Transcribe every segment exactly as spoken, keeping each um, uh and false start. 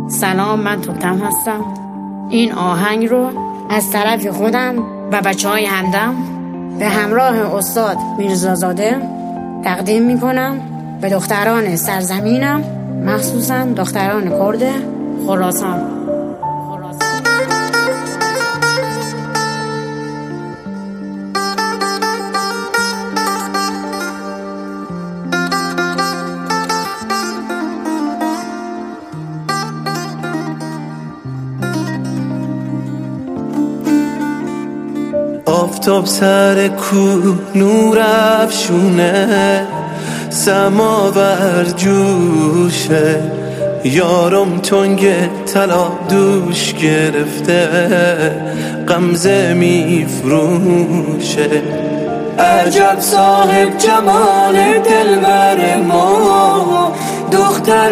سلام، من توتم هستم. این آهنگ رو از طرف خودم و بچه های همدم به همراه استاد میرزازاده تقدیم میکنم به دختران سرزمینم، مخصوصا دختران کرد خراسان. آفتاب سر کو نور افشونه، سماور جوشه، یارم تنگ طلا دوش گرفته، غمزه میفروشه. عجب صاحب جمال دلبر ما، دختر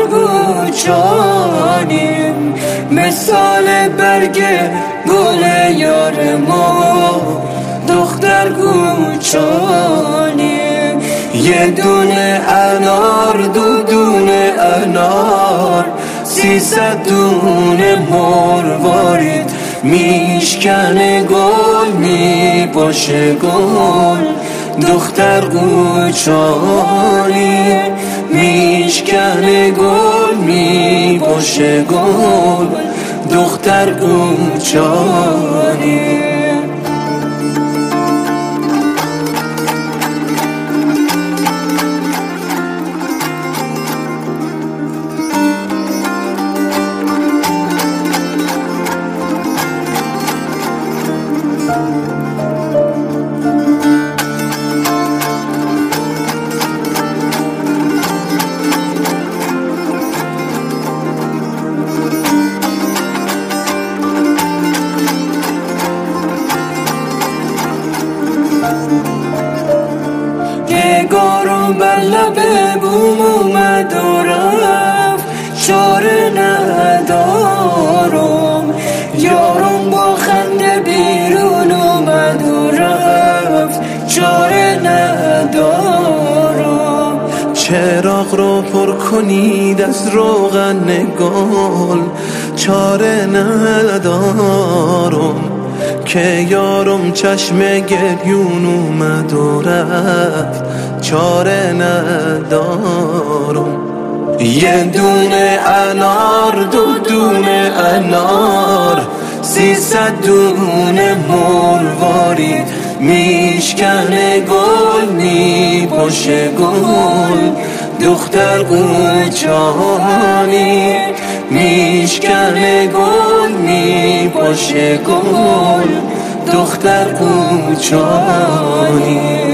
گوچانیم، مثال برگ گل یار ما، دختر گوچانیم. یه دونه انار، دو دونه انار، سیصد دونه مروارید، میشکنه گل میباشه گل، دختر گوچانیم. میشکنه گل میباشه گل، دختر گوچانیم. نگارم بر لب بوم اومد و رفت، چاره ندارم. یارم با خنده بیرون اومد و رفت، چاره ندارم. چراغ رو پر کنید از روغن گل، چاره ندارم. که یارم چشم گریون اومد و رفت، چاره ندارم. یه دونه انار، دو دونه انار، سیصد دونه مروارید، میشکنه گل میباشه گل، دختر گوچانی. میشکنه گل میباشه گل، دختر گوچانی.